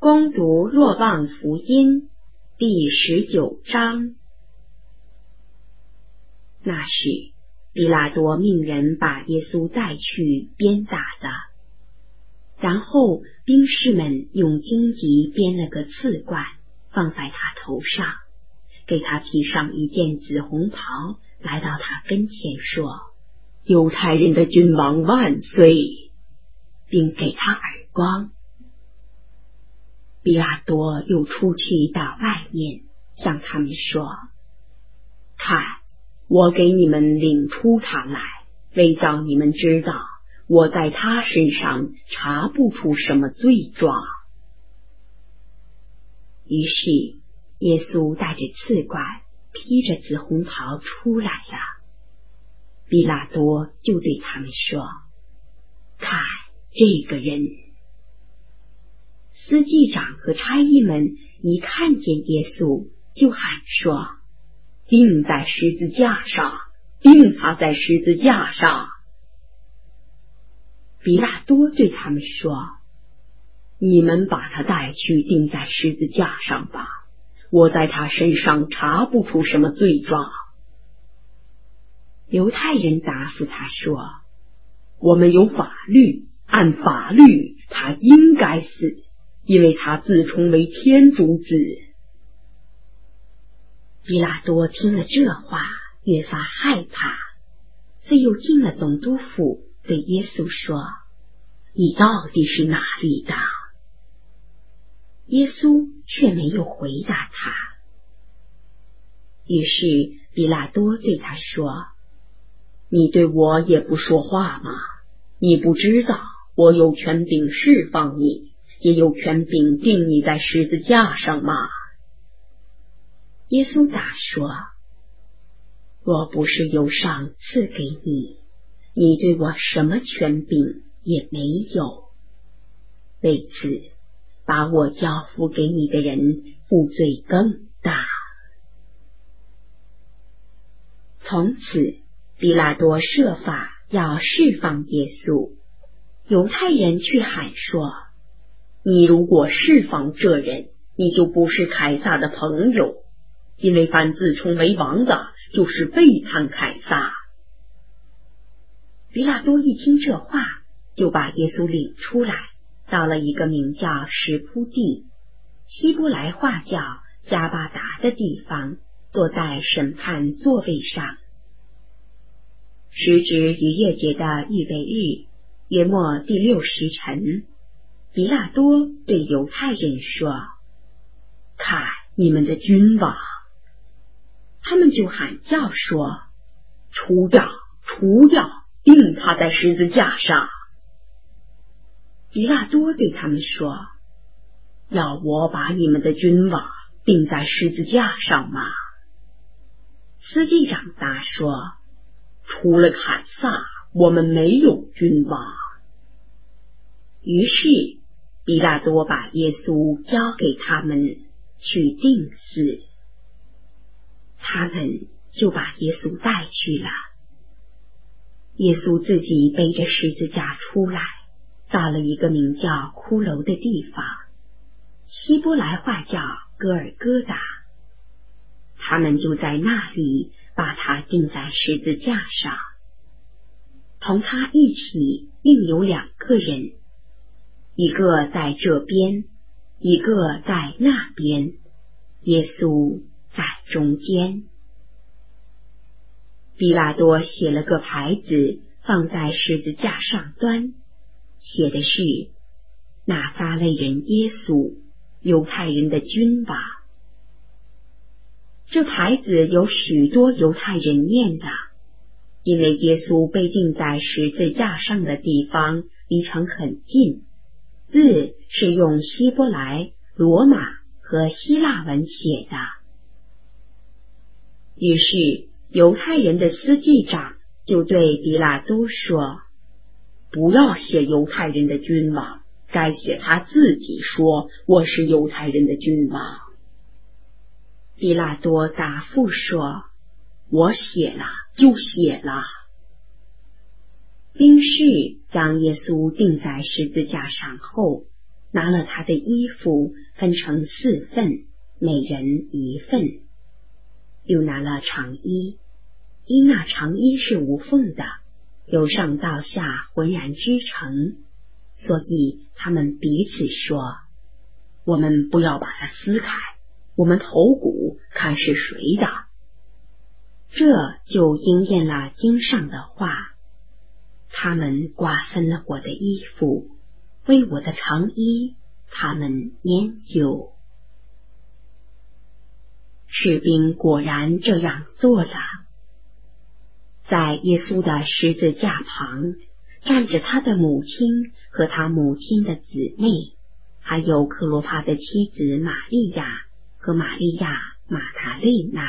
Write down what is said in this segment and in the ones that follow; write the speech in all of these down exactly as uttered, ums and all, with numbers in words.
恭读若望福音第十九章。那时，比拉多命人把耶稣带去鞭打了，然后兵士们用荆棘编了个刺冠，放在他头上，给他披上一件紫红袍，来到他跟前说：犹太人的君王万岁，并给他耳光。比拉多又出去到外面，向他们说：看，我给你们领出他来，为叫你们知道我在他身上查不出什么罪状。于是耶稣带着刺冠，披着紫红袍出来了。比拉多就对他们说：看这个人。司祭长和差役们一看见耶稣，就喊说：钉在十字架上，钉他在十字架上。比拉多对他们说：你们把他带去钉在十字架上吧，我在他身上查不出什么罪状。犹太人答复他说：我们有法律，按法律他应该死，因为他自称为天主子。比拉多听了这话，越发害怕，遂又进了总督府，对耶稣说：你到底是哪里的？耶稣却没有回答他。于是比拉多对他说：你对我也不说话吗？你不知道我有权柄释放你，也有权柄钉你在十字架上吗？耶稣答说：若不是由上赐给你，你对我什么权柄也没有。为此，把我交付给你的人负罪更大。从此，比拉多设法要释放耶稣。犹太人却喊说：你如果释放这人，你就不是凯撒的朋友，因为凡自称为王的，就是背叛凯撒。比拉多一听这话，就把耶稣领出来，到了一个名叫石铺地，希伯来话叫加巴达的地方，坐在审判座位上。时值逾越节的预备日，约莫第六时辰，比拉多对犹太人说：看你们的君王。他们就喊叫说：除掉，除掉，钉他在十字架上。比拉多对他们说：要我把你们的君王钉在十字架上吗？司祭长答说：除了凯撒，我们没有君王。于是比拉多把耶稣交给他们去钉死。他们就把耶稣带去了。耶稣自己背着十字架出来，到了一个名叫骷髅的地方，希伯来话叫哥尔哥达。他们就在那里把他钉在十字架上。同他一起另有两个人，一个在这边，一个在那边，耶稣在中间。比拉多写了个牌子，放在十字架上端，写的是：拿撒勒人耶稣，犹太人的君王。这牌子有许多犹太人念的，因为耶稣被钉在十字架上的地方离城很近，字是用希伯来、罗马和希腊文写的。于是犹太人的司祭长就对比拉多说：不要写犹太人的君王，该写他自己说我是犹太人的君王。比拉多答复说：我写了就写了。兵士将耶稣钉在十字架上后， 拿了他的衣服分成四份，每人一份，又拿了长衣，因那长衣是无缝的，由上到下浑然织成，所以他们彼此说，我们不要把它撕开，我们头骨看是谁的。这就应验了经上的话，他们瓜分了我的衣服，为我的长衣他们研究。士兵果然这样做了。在耶稣的十字架旁站着他的母亲和他母亲的姊妹，还有克罗帕的妻子玛利亚和玛利亚马达肋纳。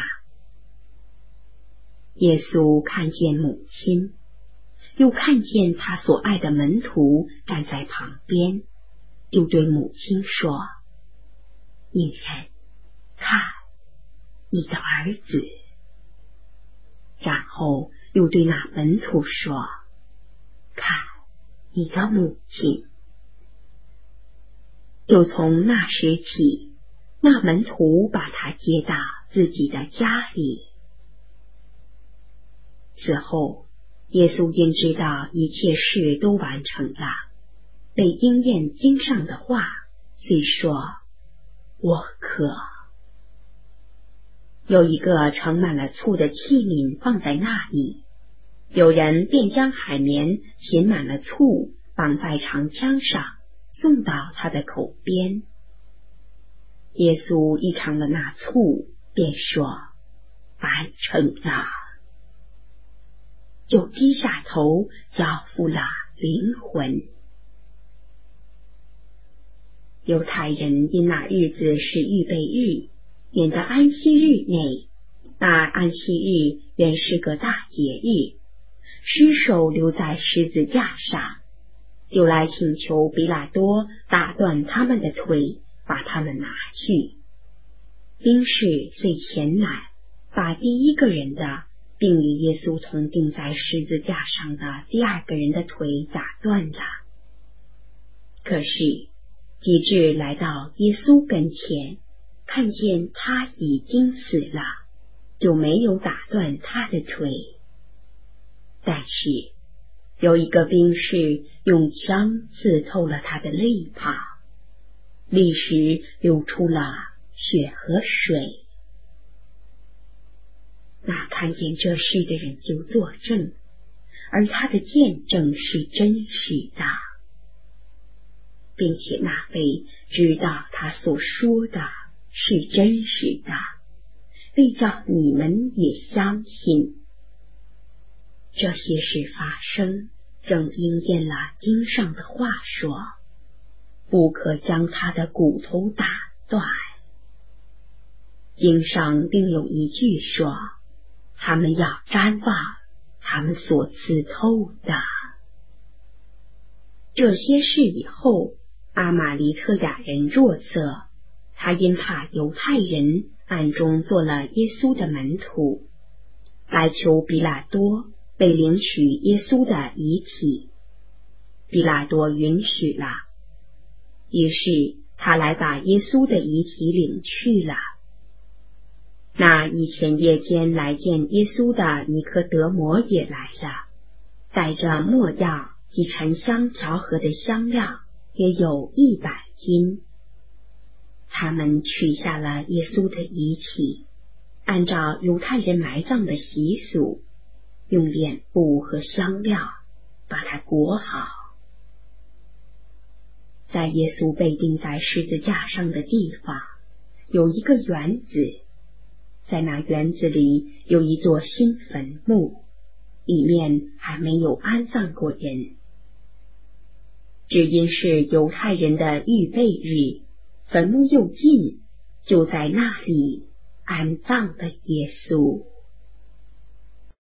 耶稣看见母亲，又看见他所爱的门徒站在旁边，就对母亲说，女人，看你的儿子。然后又对那门徒说，看你的母亲。就从那时起，那门徒把他接到自己的家里。此后，耶稣因知道一切事都完成了，被应验经上的话，遂说，我渴。有一个盛满了醋的器皿放在那里，有人便将海绵浸满了醋，绑在长枪上，送到他的口边。耶稣一尝了那醋，便说，完成了，就低下头交付了灵魂。犹太人因那日子是预备日，免得安息日内，那安息日原是个大节日，尸首留在十字架上，就来请求比拉多打断他们的腿，把他们拿去。兵士遂前来，把第一个人的并与耶稣同钉在十字架上的第二个人的腿打断了。可是及至来到耶稣跟前，看见他已经死了，就没有打断他的腿。但是有一个兵士用枪刺透了他的肋旁，立时流出了血和水。那看见这事的人就作证，而他的见证是真实的，并且那位知道他所说的是真实的，为叫你们也相信。这些事发生，正应验了经上的话说，不可将他的骨头打断。经上另有一句说，他们要瞻望他们所刺透的。这些事以后，阿玛利特雅人若瑟，他因怕犹太人，暗中做了耶稣的门徒，来求比拉多被领取耶稣的遗体。比拉多允许了，于是他来把耶稣的遗体领去了。那以前夜间来见耶稣的尼科德摩也来了，带着没药及沉香调和的香料，约有一百斤。他们取下了耶稣的遗体，按照犹太人埋葬的习俗，用脸布和香料把它裹好。在耶稣被钉在十字架上的地方，有一个园子，在那园子里有一座新坟墓，里面还没有安葬过人。只因是犹太人的预备日，坟墓又近，就在那里安葬了耶稣。